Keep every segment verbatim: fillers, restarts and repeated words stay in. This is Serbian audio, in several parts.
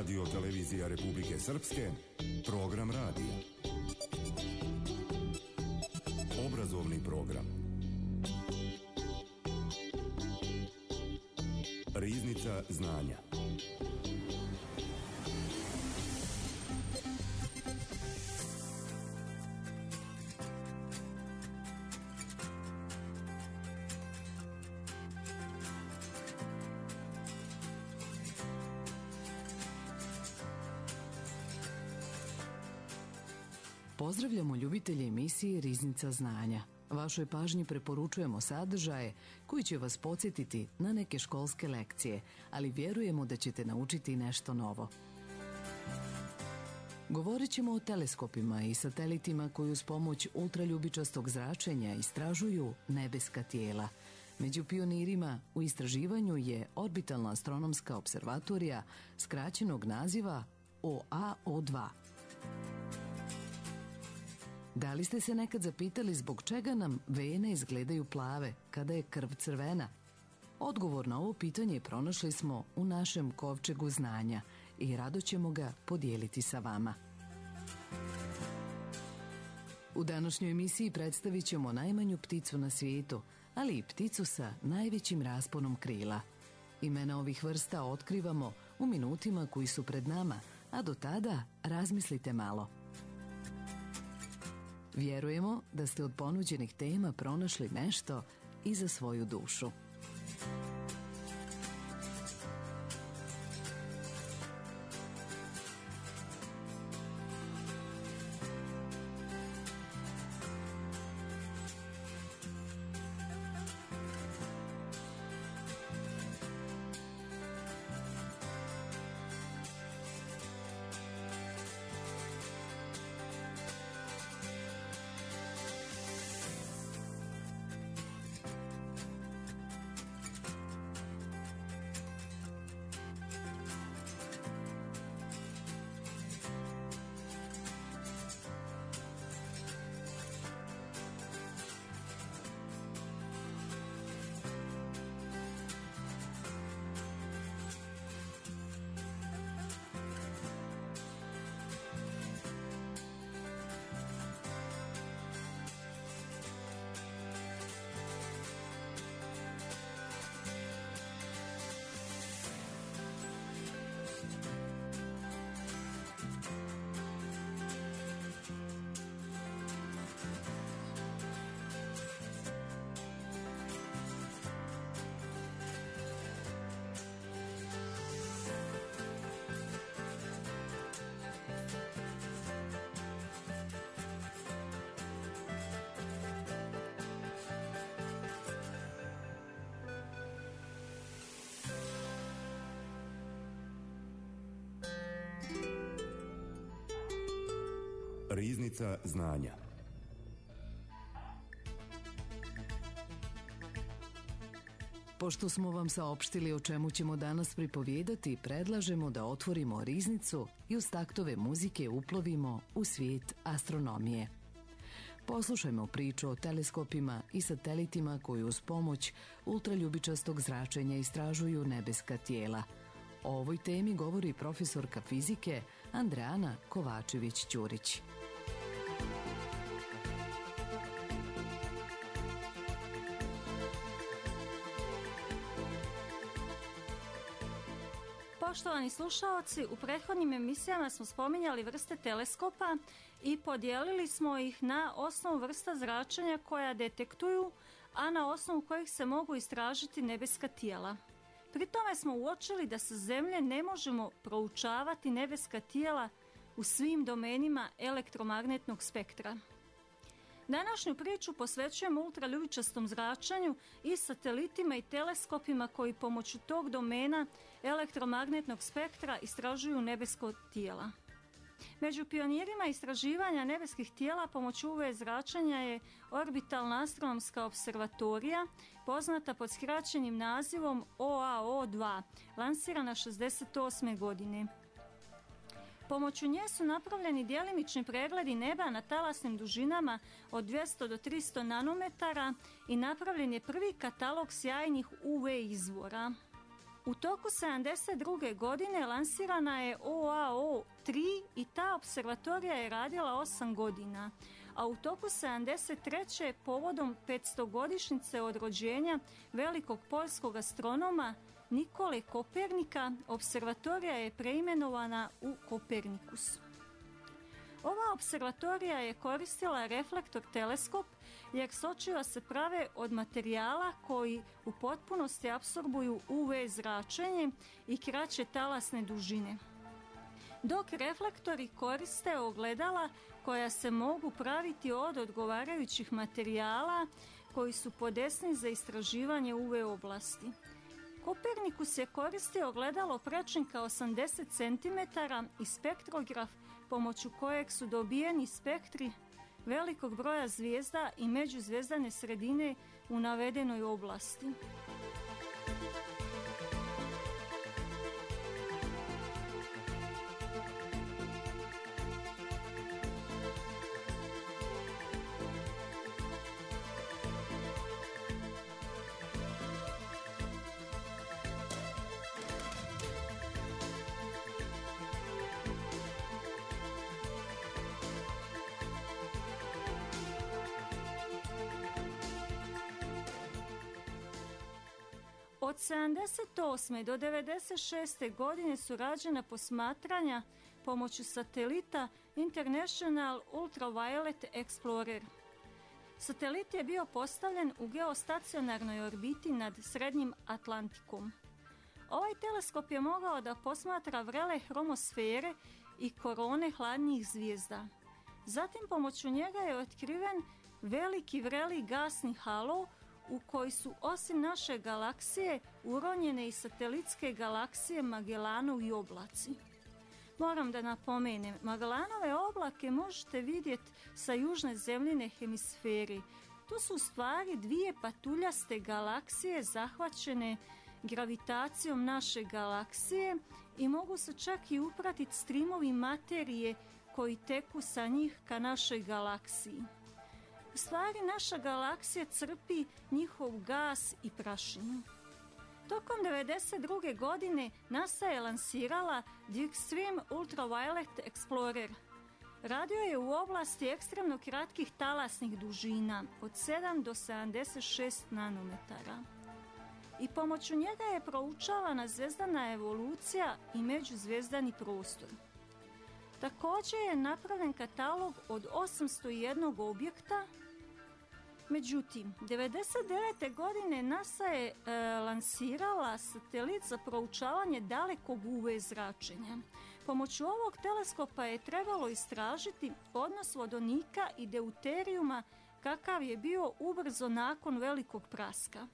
Radio Televizija Republike Srpske, program radija. Obrazovni program. Riznica znanja. Pozdravljamo ljubitelje emisije Riznica znanja. Vašoj pažnji preporučujemo sadržaje koji će vas podsjetiti na neke školske lekcije, ali vjerujemo da ćete naučiti nešto novo. Govorit ćemo o teleskopima i satelitima koji uz pomoć ultraljubičastog zračenja istražuju nebeska tijela. Među pionirima u istraživanju je Orbitalna astronomska observatorija skraćenog naziva O A O dva. Da li ste se nekad zapitali zbog čega nam vene izgledaju plave kada je krv crvena? Odgovor na ovo pitanje pronašli smo u našem kovčegu znanja i rado ćemo ga podijeliti sa vama. U današnjoj emisiji predstavit ćemo najmanju pticu na svijetu, ali i pticu sa najvećim rasponom krila. Imena ovih vrsta otkrivamo u minutima koji su pred nama, a do tada razmislite malo. Vjerujemo da ste od ponuđenih tema pronašli nešto i za svoju dušu. Riznica znanja. Pošto smo vam saopštili o čemu ćemo danas pripovijedati, predlažemo da otvorimo riznicu i uz taktove muzike uplovimo u svijet astronomije. Poslušajmo priču o teleskopima i satelitima koji uz pomoć ultraljubičastog zračenja istražuju nebeska tijela. O ovoj temi govori profesorka fizike Andreana Kovačević-Ćurić. Poštovani slušaoci, u prethodnim emisijama smo spominjali vrste teleskopa i podijelili smo ih na osnovu vrsta zračenja koja detektuju, a na osnovu kojih se mogu istražiti nebeska tijela. Pri tome smo uočili da sa Zemlje ne možemo proučavati nebeska tijela u svim domenima elektromagnetnog spektra. Današnju priču posvećujemo ultraljubičastom zračenju i satelitima i teleskopima koji pomoću tog domena elektromagnetnog spektra istražuju nebesko tijela. Među pionirima istraživanja nebeskih tijela pomoću U V zračenja je Orbitalna astronomska observatorija, poznata pod skraćenim nazivom O A O dva, lansirana šezdeset osme godine. Pomoću nje su napravljeni djelimični pregledi neba na talasnim dužinama od dvjesto do tristo nanometara i napravljen je prvi katalog sjajnih U V izvora. U toku sedamdeset druge. godine lansirana je O A O tri i ta observatorija je radila osam godina, a u toku sedamdeset treće. povodom petstogodišnjice od rođenja velikog poljskog astronoma Nikole Kopernika, observatorija je preimenovana u Kopernikus. Ova observatorija je koristila reflektor teleskop jer sočiva se prave od materijala koji u potpunosti apsorbuju U V zračenje i kraće talasne dužine. Dok reflektori koriste ogledala koja se mogu praviti od odgovarajućih materijala koji su podesni za istraživanje U V oblasti. Kopernikus je koristio ogledalo prečnika osamdeset centimetara i spektrograf pomoću kojeg su dobijeni spektri velikog broja zvijezda i međuzvijezdane sredine u navedenoj oblasti. Od sedamdeset osme. do devedeset šeste. godine su rađena posmatranja pomoću satelita International Ultraviolet Explorer. Satelit je bio postavljen u geostacionarnoj orbiti nad Srednjim Atlantikom. Ovaj teleskop je mogao da posmatra vrele hromosfere i korone hladnijih zvijezda. Zatim pomoću njega je otkriven veliki vreli gasni halo u koji su osim naše galaksije uronjene i satelitske galaksije Magellanovi oblaci. Moram da napomenem, Magellanove oblake možete vidjeti sa južne zemljine hemisfere. To su u stvari dvije patuljaste galaksije zahvaćene gravitacijom naše galaksije i mogu se čak i upratiti strimovi materije koji teku sa njih ka našoj galaksiji. U stvari naša galaksija crpi njihov gas i prašinu. Tokom devedeset druge. godine NASA je lansirala The Extreme Ultraviolet Explorer. Radio je u oblasti ekstremno kratkih talasnih dužina od sedam do sedamdeset šest nanometara. I pomoću njega je proučavana zvijezdana evolucija i međuzvijezdani prostor. Također je napravljen katalog od osamsto jedan objekta. Međutim, devedeset devete. godine NASA je e, lansirala satelit za proučavanje dalekog U V zračenja. Pomoću ovog teleskopa je trebalo istražiti odnos vodonika i deuterijuma kakav je bio ubrzo nakon velikog praska.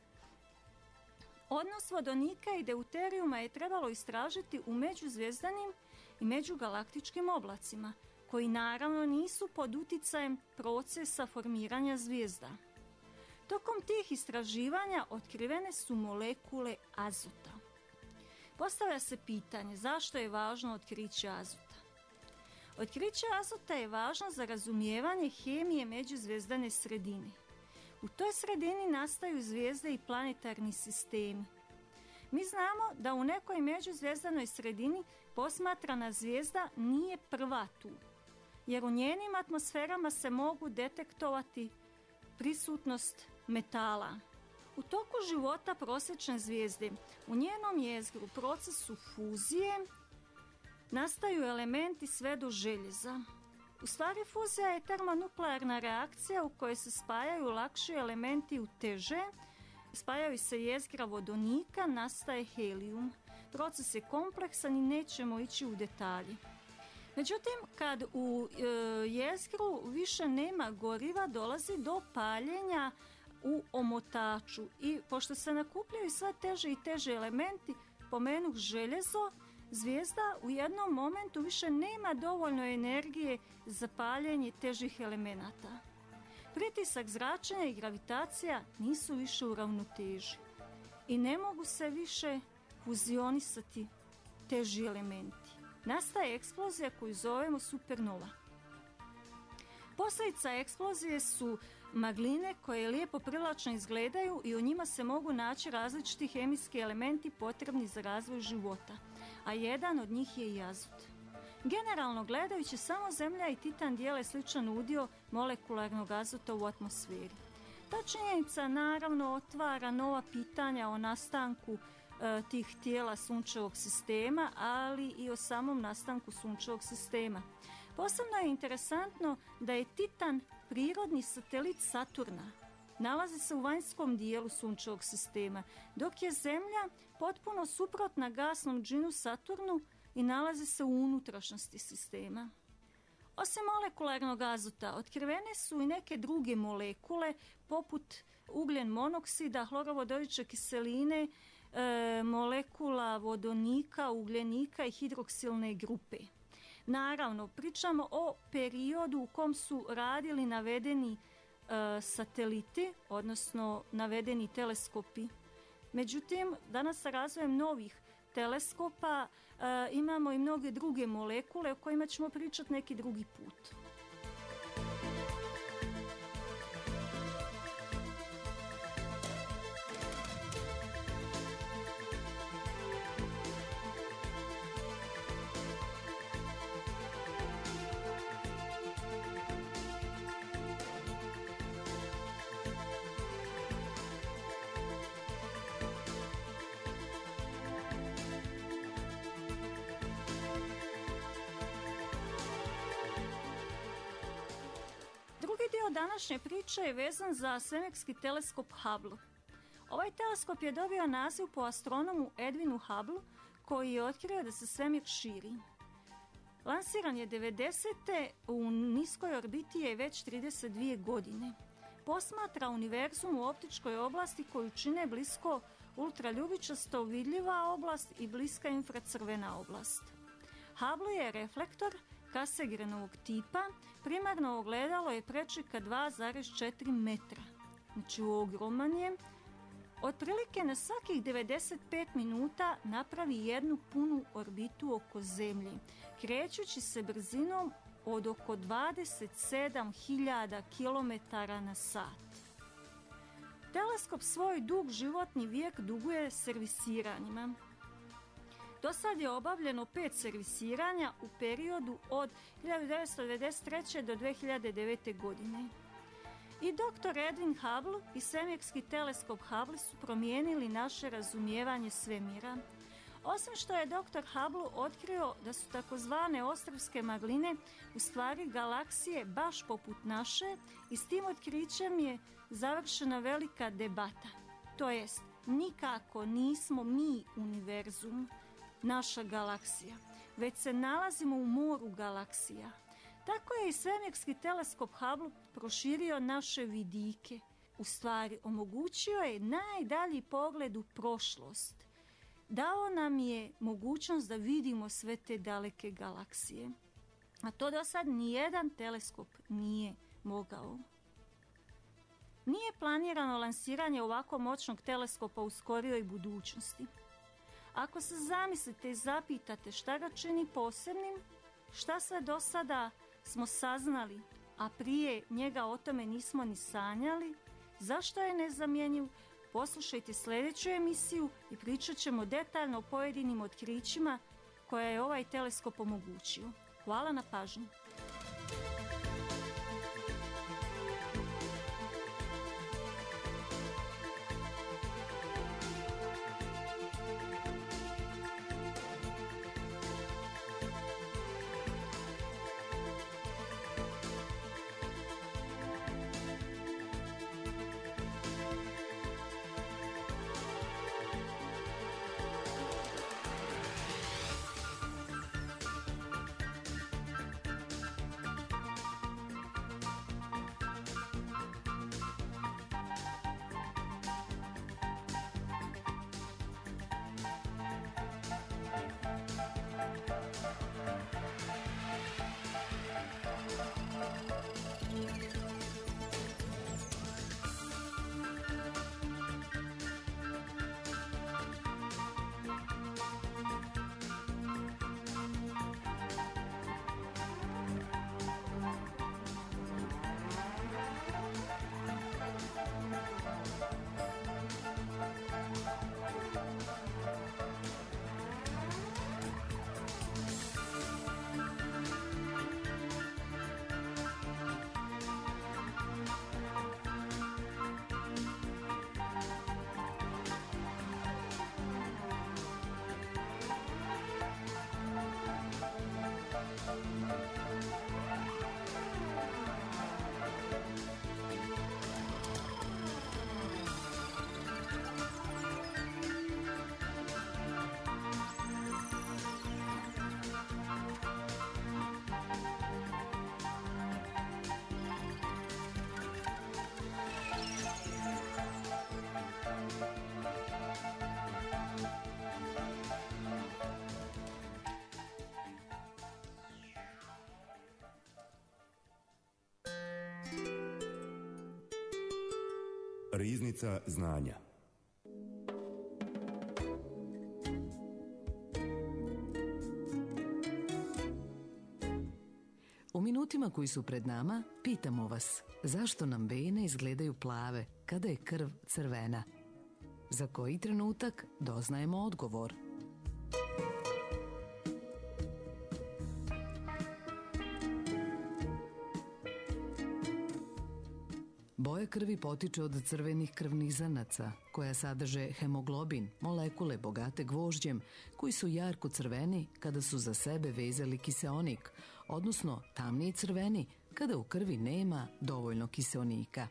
Odnos vodonika i deuterijuma je trebalo istražiti u međuzvijezdanim i međugalaktičkim oblacima, koji naravno nisu pod uticajem procesa formiranja zvijezda. Tokom tih istraživanja otkrivene su molekule azota. Postavlja se pitanje zašto je važno otkriće azota. Otkriće azota je važno za razumijevanje hemije međuzvijezdane sredine. U toj sredini nastaju zvijezde i planetarni sistemi. Mi znamo da u nekoj međuzvijeazdanoj sredini posmatrana zvijezda nije prva tu, jer u njenim atmosferama se mogu detektovati prisutnost metala. U toku života prosječne zvijezde u njenom jezgru procesu fuzije nastaju elementi sve do željeza. U stvari fuzija je termonuklearna reakcija u kojoj se spajaju lakši elementi u teže, spajaju se jezgra vodonika, nastaje helijum. Proces je kompleksan i nećemo ići u detalje. Međutim, kad u e, jezgru više nema goriva, dolazi do paljenja u omotaču i pošto se nakupljaju sve teže i teže elementi, pomenuh željezo, zvijezda u jednom momentu više nema dovoljno energije za paljenje težih elemenata. Pritisak zračenja i gravitacija nisu više u ravnoteži i ne mogu se više fuzionisati teži elementi. Nastaje eksplozija koju zovemo supernova. Posljedica eksplozije su magline koje lijepo privlačno izgledaju i u njima se mogu naći različiti hemijski elementi potrebni za razvoj života, a jedan od njih je i azot. Generalno gledajući, samo Zemlja i Titan dijele sličan udio molekularnog azota u atmosferi. Ta činjenica naravno otvara nova pitanja o nastanku e, tih tijela sunčevog sistema, ali i o samom nastanku sunčevog sistema. Posebno je interesantno da je Titan prirodni satelit Saturna. Nalazi se u vanjskom dijelu sunčevog sistema, dok je Zemlja potpuno suprotna gasnom džinu Saturnu i nalazi se u unutrašnjosti sistema. Osim molekularnog azota, otkrivene su i neke druge molekule, poput ugljen monoksida, hlorovodonične kiseline, e, molekula vodonika, ugljenika i hidroksilne grupe. Naravno, pričamo o periodu u kom su radili navedeni e, sateliti, odnosno navedeni teleskopi. Međutim, danas sa razvojem novih teleskopa e, imamo i mnoge druge molekule o kojima ćemo pričati neki drugi put. Dio današnje priče je vezan za svemirski teleskop Hubble. Ovaj teleskop je dobio naziv po astronomu Edwinu Hubble, koji je otkrio da se svemir širi. Lansiran je devedesete u niskoj orbiti je već trideset dvije godine. Posmatra univerzum u optičkoj oblasti koju čine blisko ultraljubičasto vidljiva oblast i bliska infracrvena oblast. Hubble je reflektor Cassegrainovog tipa, primarno ogledalo je prečika dva zarez četiri metra. Znači ogroman je. Otprilike na svakih devedeset pet minuta napravi jednu punu orbitu oko Zemlje, krećući se brzinom od oko dvadeset sedam hiljada kilometara na sat. Teleskop svoj dug životni vijek duguje servisiranjima. Do sad je obavljeno pet servisiranja u periodu od hiljadu devetsto devedeset treće do dve hiljade devete. godine. I doktor Edwin Hubble i svemirski teleskop Hubble su promijenili naše razumijevanje svemira. Osim što je doktor Hubble otkrio da su takozvane ostrvske magline u stvari galaksije baš poput naše, i s tim otkrićem je završena velika debata. To jest, nikako nismo mi univerzum, naša galaksija, već se nalazimo u moru galaksija. Tako je i svemirski teleskop Hubble proširio naše vidike. U stvari, omogućio je najdalji pogled u prošlost. Dao nam je mogućnost da vidimo sve te daleke galaksije. A to do sad nijedan teleskop nije mogao. Nije planirano lansiranje ovako moćnog teleskopa u skorijoj budućnosti. Ako se zamislite i zapitate šta ga čini posebnim, šta sve do sada smo saznali, a prije njega o tome nismo ni sanjali, zašto je nezamjenjiv, poslušajte sljedeću emisiju i pričat ćemo detaljno o pojedinim otkrićima koja je ovaj teleskop omogućio. Hvala na pažnji. Riznica znanja. U minutima koji su pred nama pitamo vas zašto nam vene izgledaju plave kada je krv crvena. Za koji trenutak doznajemo odgovor. Boja krvi potiče od crvenih krvnih zrnaca, koja sadrže hemoglobin, molekule bogate gvožđem, koji su jarko crveni kada su za sebe vezali kiseonik, odnosno tamnije crveni kada u krvi nema dovoljno kiseonika.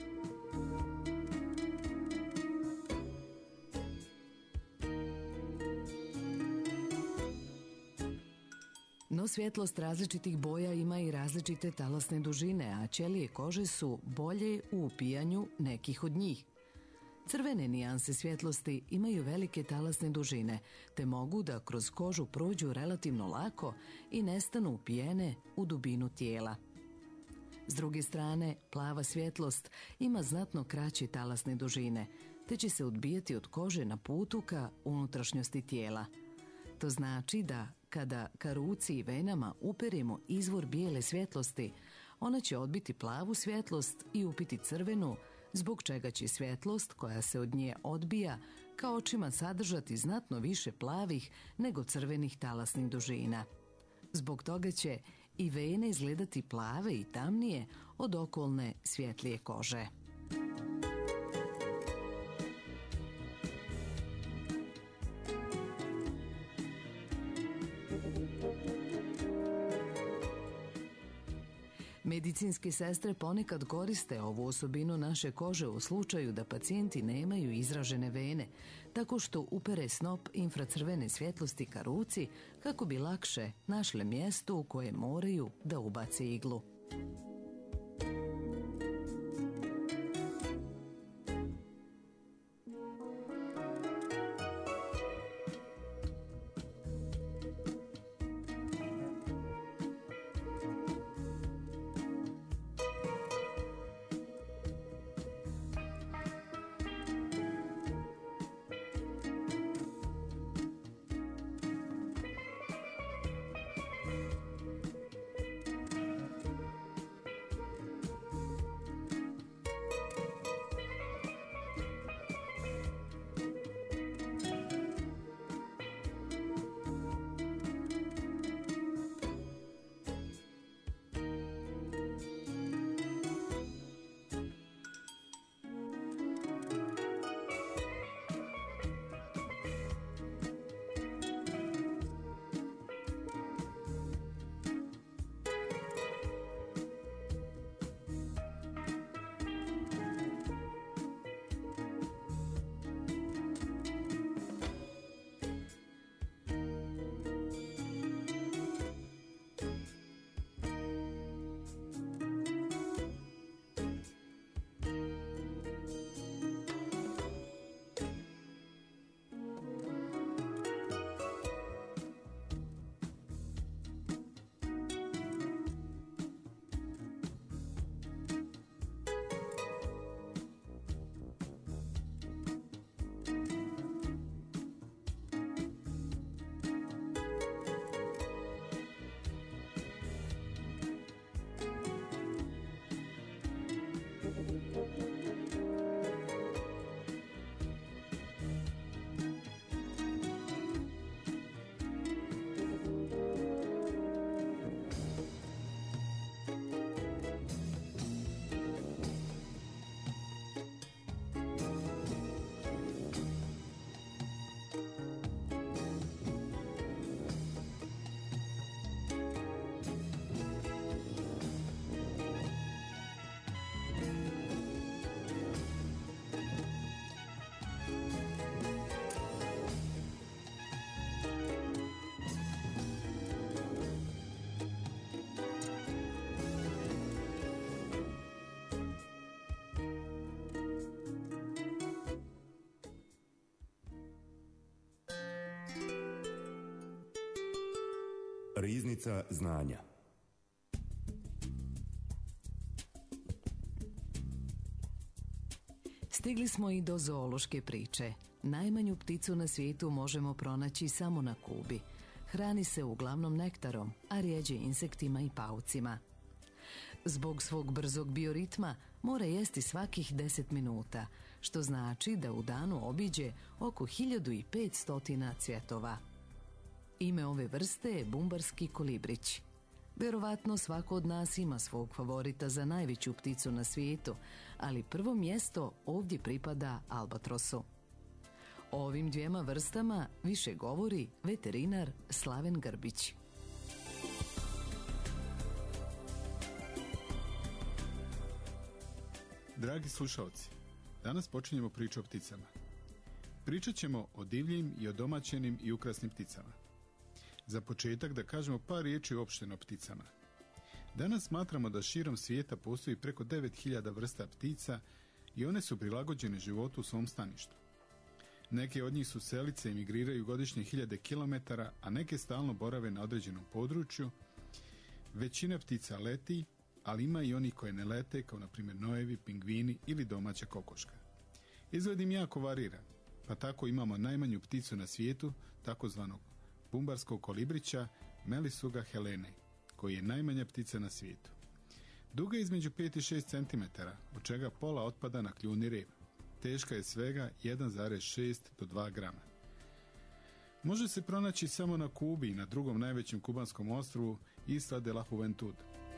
No svjetlost različitih boja ima i različite talasne dužine, a ćelije kože su bolje u upijanju nekih od njih. Crvene nijanse svjetlosti imaju velike talasne dužine, te mogu da kroz kožu prođu relativno lako i nestanu upijene u dubinu tijela. S druge strane, plava svjetlost ima znatno kraće talasne dužine, te će se odbijati od kože na putu ka unutrašnjosti tijela. To znači da kada ka ruci i venama uperimo izvor bijele svjetlosti, ona će odbiti plavu svjetlost i upiti crvenu, zbog čega će svjetlost koja se od nje odbija ka očima sadržati znatno više plavih nego crvenih talasnih dužina. Zbog toga će i vene izgledati plave i tamnije od okolne svjetlije kože. Medicinske sestre ponekad koriste ovu osobinu naše kože u slučaju da pacijenti nemaju izražene vene, tako što upere snop infracrvene svjetlosti ka ruci kako bi lakše našle mjesto u koje moraju da ubace iglu. Riznica znanja. Stigli smo i do zoološke priče. Najmanju pticu na svijetu možemo pronaći samo na Kubi. Hrani se uglavnom nektarom, a rijeđe insektima i paucima. Zbog svog brzog bioritma mora jesti svakih deset minuta, što znači da u danu obiđe oko hiljadu petsto cvjetova. Ime ove vrste je bumbarski kolibrić. Vjerovatno svako od nas ima svog favorita za najveću pticu na svijetu, ali prvo mjesto ovdje pripada albatrosu. O ovim dvijema vrstama više govori veterinar Slaven Grbić. Dragi slušalci, danas počinjemo priču o pticama. Pričat ćemo o divljim i odomaćenim i ukrasnim pticama. Za početak da kažemo par riječi uopšteno o pticama. Danas smatramo da širom svijeta postoji preko devet hiljada vrsta ptica i one su prilagođene životu u svom staništu. Neke od njih su selice i migriraju godišnje hiljade kilometara, a neke stalno borave na određenom području. Većina ptica leti, ali ima i oni koje ne lete, kao na primjer nojevi, pingvini ili domaća kokoška. Izgled im jako varira, pa tako imamo najmanju pticu na svijetu, takozvanog bumbarskog kolibrića, Melisuga helene, koji je najmanja ptica na svijetu. Duga je između pet i šest centimetara, od čega pola otpada na kljuni rep. Teška je svega jedan zarez šest do dva grama. Može se pronaći samo na Kubi i na drugom najvećem kubanskom ostrvu Isla de la Juventud.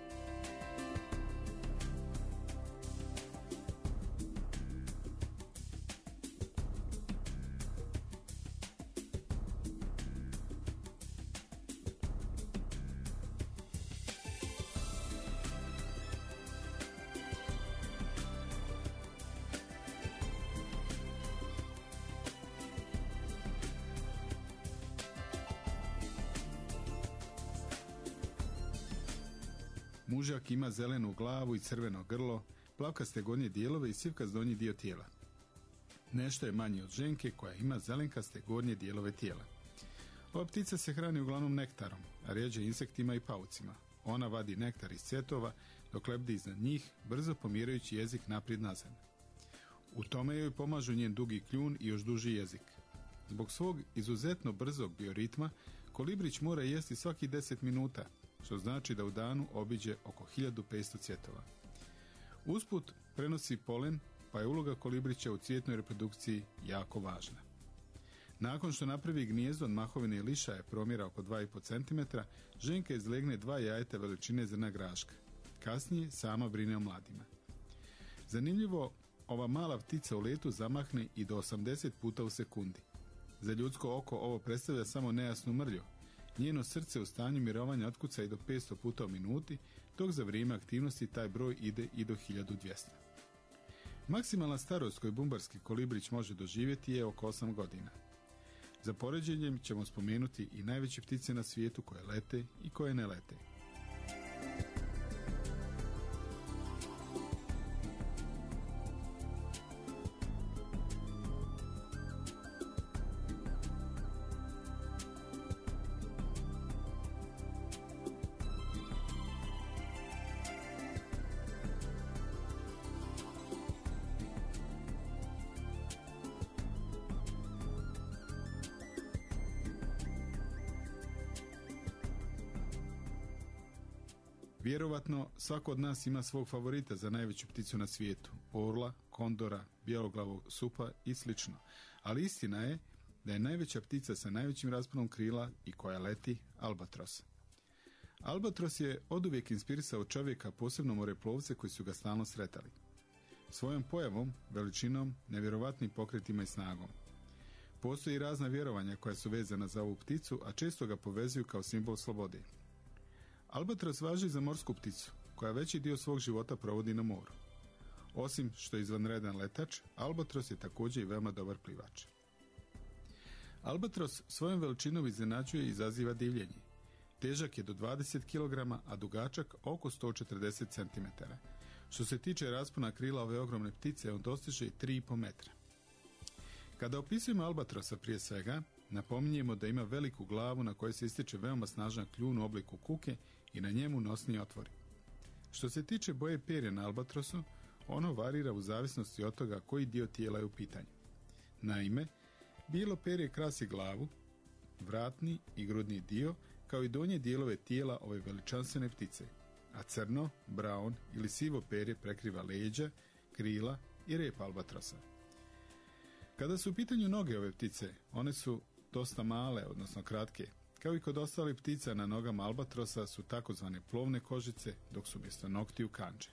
Mužak ima zelenu glavu i crveno grlo, plavkaste gornje dijelove i sivkast donji dio tijela. Nešto je manji od ženke koja ima zelenkaste gornje dijelove tijela. Ova ptica se hrani uglavnom nektarom, a rijeđe insektima i paucima. Ona vadi nektar iz cvjetova, dok lebdi iznad njih, brzo pomirajući jezik naprijed nazad. U tome joj pomažu njen dugi kljun i još duži jezik. Zbog svog izuzetno brzog bioritma, kolibrić mora jesti svaki deset minuta, što znači da u danu obiđe oko hiljadu petsto cvjetova. Usput prenosi polen, pa je uloga kolibrića u cvjetnoj reprodukciji jako važna. Nakon što napravi gnijezdo od mahovine i lišaja promjera oko dva i po centimetra, ženka izlegne dva jajeta veličine zrna graška. Kasnije sama brine o mladima. Zanimljivo, ova mala ptica u letu zamahne i do osamdeset puta u sekundi. Za ljudsko oko ovo predstavlja samo nejasnu mrlju. Njeno srce u stanju mirovanja otkuca i do petsto puta u minuti, dok za vrijeme aktivnosti taj broj ide i do hiljadu dvjesto. Maksimalna starost koju bumbarski kolibrić može doživjeti je oko osam godina. Za poređenjem ćemo spomenuti i najveće ptice na svijetu koje lete i koje ne lete. Vjerovatno, svako od nas ima svog favorita za najveću pticu na svijetu, orla, kondora, bijeloglavog supa i slično. Ali istina je da je najveća ptica sa najvećim rasponom krila i koja leti albatros. Albatros je oduvijek inspirisao čovjeka, posebno moreplovce koji su ga stalno sretali. Svojom pojavom, veličinom, nevjerovatnim pokretima i snagom. Postoji razna vjerovanja koja su vezana za ovu pticu, a često ga povezuju kao simbol slobode. Albatros važi za morsku pticu, koja veći dio svog života provodi na moru. Osim što je izvanredan letač, albatros je također i veoma dobar plivač. Albatros svojom veličinom iznenađuje i izaziva divljenje. Težak je do dvadeset kilograma, a dugačak oko sto četrdeset centimetara. Što se tiče raspona krila ove ogromne ptice, on dostiže i tri i po metra. Kada opisujemo albatrosa prije svega, napominjemo da ima veliku glavu na kojoj se ističe veoma snažan kljun u obliku kuke i na njemu nosni otvori. Što se tiče boje perja na albatrosu, ono varira u zavisnosti od toga koji dio tijela je u pitanju. Naime, bijelo perje krasi glavu, vratni i grudni dio, kao i donje dijelove tijela ove veličanstvene ptice, a crno, braun ili sivo perje prekriva leđa, krila i rep albatrosa. Kada su u pitanju noge ove ptice, one su dosta male, odnosno kratke. Kao i kod ostalih ptica, na nogama albatrosa su takozvane plovne kožice, dok su umjesto noktiju kandže.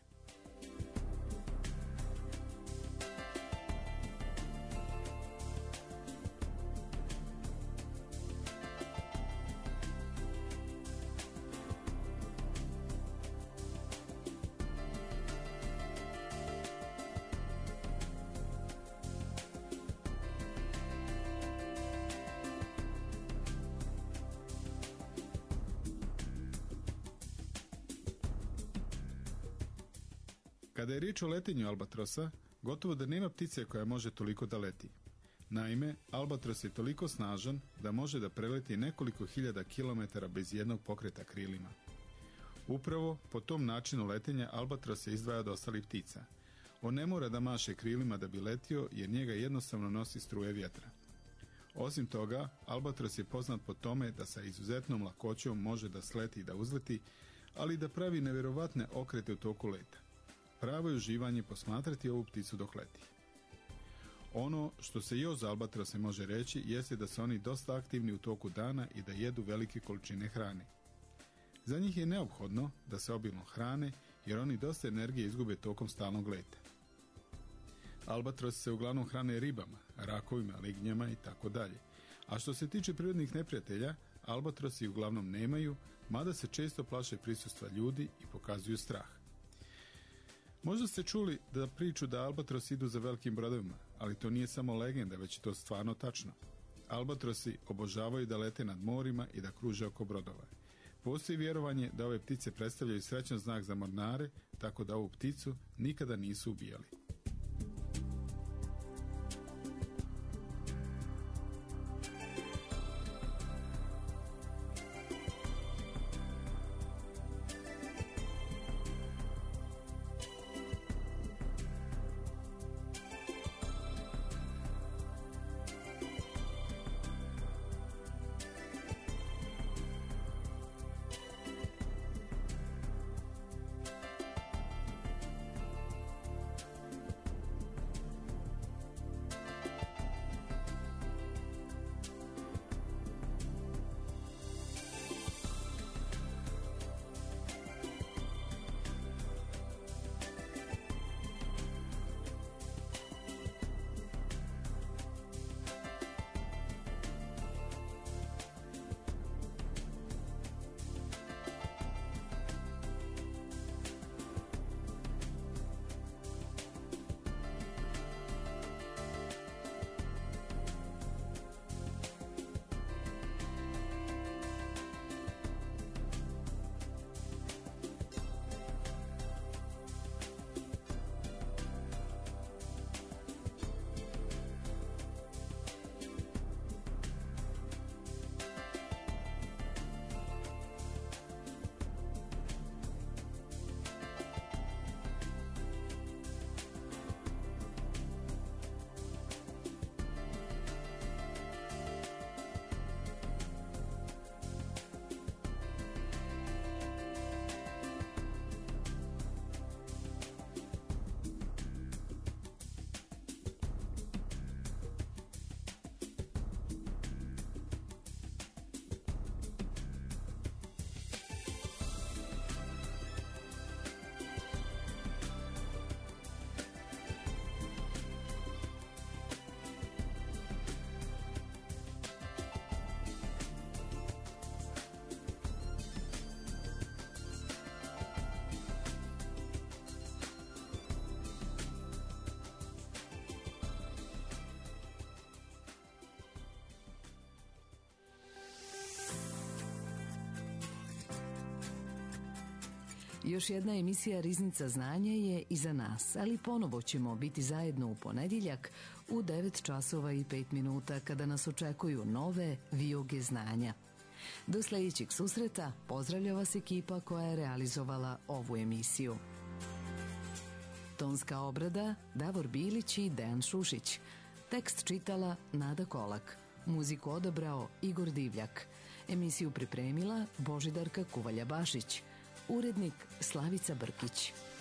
Kada je riječ o letenju albatrosa, gotovo da nema ptice koja može toliko da leti. Naime, albatros je toliko snažan da može da preleti nekoliko hiljada kilometara bez jednog pokreta krilima. Upravo po tom načinu letenja albatros se izdvaja od ostalih ptica. On ne mora da maše krilima da bi letio, jer njega jednostavno nosi struje vjetra. Osim toga, albatros je poznat po tome da sa izuzetnom lakoćom može da sleti i da uzleti, ali da pravi nevjerovatne okrete u toku leta. Pravo je uživanje posmatrati ovu pticu dok leti. Ono što se još za albatrose može reći jeste da su oni dosta aktivni u toku dana i da jedu velike količine hrane. Za njih je neophodno da se obilno hrane, jer oni dosta energije izgube tokom stalnog leta. Albatrosi se uglavnom hrane ribama, rakovima, lignjama i tako dalje. A što se tiče prirodnih neprijatelja, albatrosi uglavnom nemaju, mada se često plaše prisustva ljudi i pokazuju strah. Možda ste čuli da priču da albatrosi idu za velikim brodovima, ali to nije samo legenda, već je to stvarno tačno. Albatrosi obožavaju da lete nad morima i da kruže oko brodova. Postoji vjerovanje da ove ptice predstavljaju srećan znak za mornare, tako da ovu pticu nikada nisu ubijali. Još jedna emisija Riznica znanja je iza nas, ali ponovo ćemo biti zajedno u ponedjeljak u devet časova i pet minuta kada nas očekuju nove vijuge znanja. Do sljedećeg susreta pozdravlja vas ekipa koja je realizovala ovu emisiju. Tonska obrada Davor Bilić i Dejan Šušić. Tekst čitala Nada Kolak. Muziku odabrao Igor Divljak. Emisiju pripremila Božidarka Kuvalja-Bašić. Urednik Slavica Brkić.